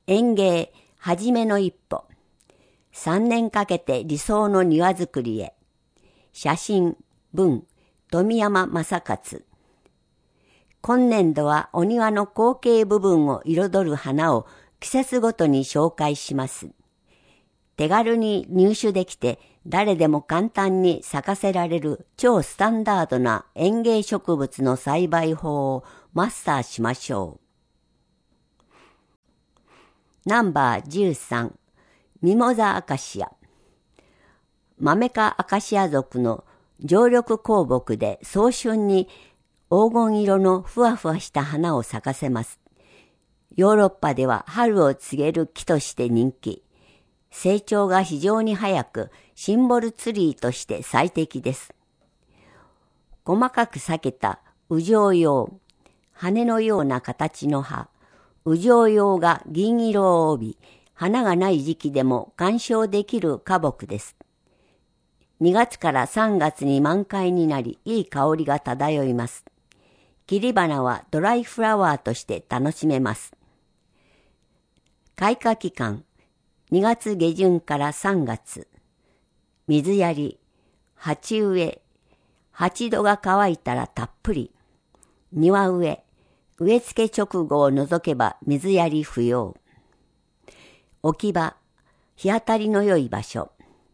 園芸はじめの一歩。3年かけて理想の庭作りへ。写真、文、富山正勝。今年度はお庭の後景部分を彩る花を季節ごとに紹介します。手軽に入手できて誰でも簡単に咲かせられる超スタンダードな園芸植物の栽培法をマスターしましょう。ナンバー13、ミモザアカシア。マメ科アカシア属の常緑高木で早春に黄金色のふわふわした花を咲かせます。ヨーロッパでは春を告げる木として人気。成長が非常に早く、シンボルツリーとして最適です。細かく裂けたウジョウヨウ、羽のような形の葉、ウジョウヨウが銀色を帯び、花がない時期でも観賞できる花木です。2月から3月に満開になり、いい香りが漂います。切り花はドライフラワーとして楽しめます。開花期間、2月下旬から3月。水やり、鉢植え、鉢土が乾いたらたっぷり。庭植え、植え付け直後を除けば水やり不要。置き場、日当たりの良い場所。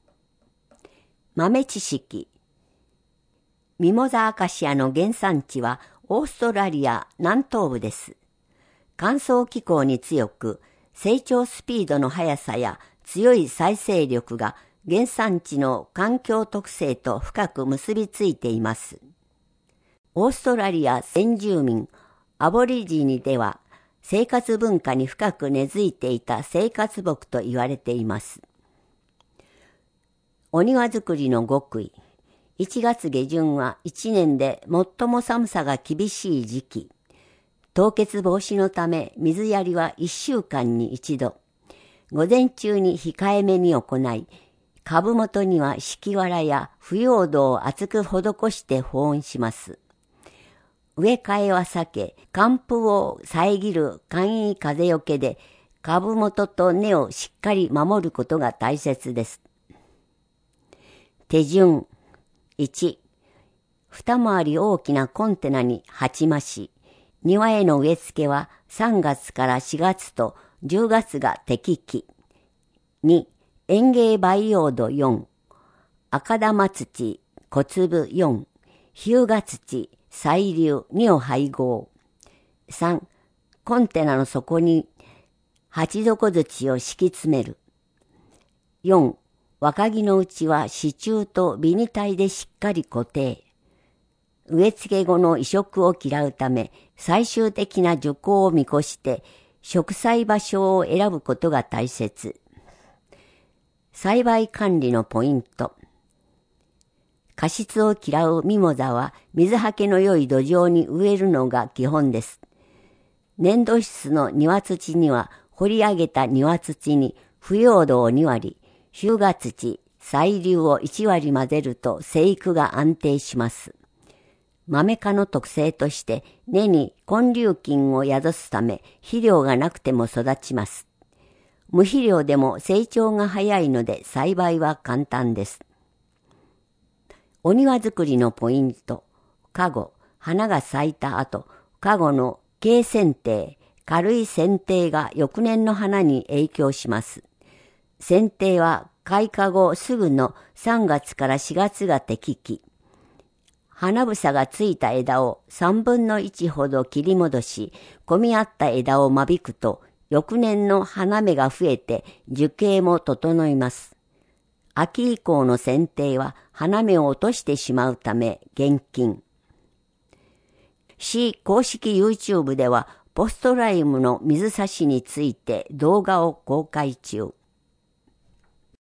豆知識。ミモザアカシアの原産地はオーストラリア南東部です。乾燥気候に強く、成長スピードの速さや強い再生力が原産地の環境特性と深く結びついています。オーストラリア先住民アボリジニでは生活文化に深く根付いていた生活木と言われています。お庭作りの極意。1月下旬は1年で最も寒さが厳しい時期。凍結防止のため水やりは1週間に1度。午前中に控えめに行い、株元には敷き藁や腐葉土を厚く施して保温します。植え替えは避け、寒風を遮る簡易風よけで株元と根をしっかり守ることが大切です。手順。1、二回り大きなコンテナに鉢増し。庭への植え付けは3月から4月と10月が適期。2、園芸培養土4、赤玉土、小粒4、日向土、細粒2を配合。3、コンテナの底に鉢底土を敷き詰める。4、若木のうちは支柱とビニタイでしっかり固定。植え付け後の移植を嫌うため、最終的な樹高を見越して植栽場所を選ぶことが大切。栽培管理のポイント。過湿を嫌うミモザは水はけの良い土壌に植えるのが基本です。粘土質の庭土には掘り上げた庭土に腐葉土を2割、日向土、細粒を1割混ぜると生育が安定します。豆科の特性として根に根粒菌を宿すため肥料がなくても育ちます。無肥料でも成長が早いので栽培は簡単です。お庭作りのポイント。花後、花が咲いた後、花後の軽剪定、軽い剪定が翌年の花に影響します。剪定は開花後すぐの3月から4月が適期。花房がついた枝を3分の1ほど切り戻し、混み合った枝を間引くと、翌年の花芽が増えて樹形も整います。秋以降の剪定は花芽を落としてしまうため厳禁。市公式 YouTube ではポストライムの水差しについて動画を公開中。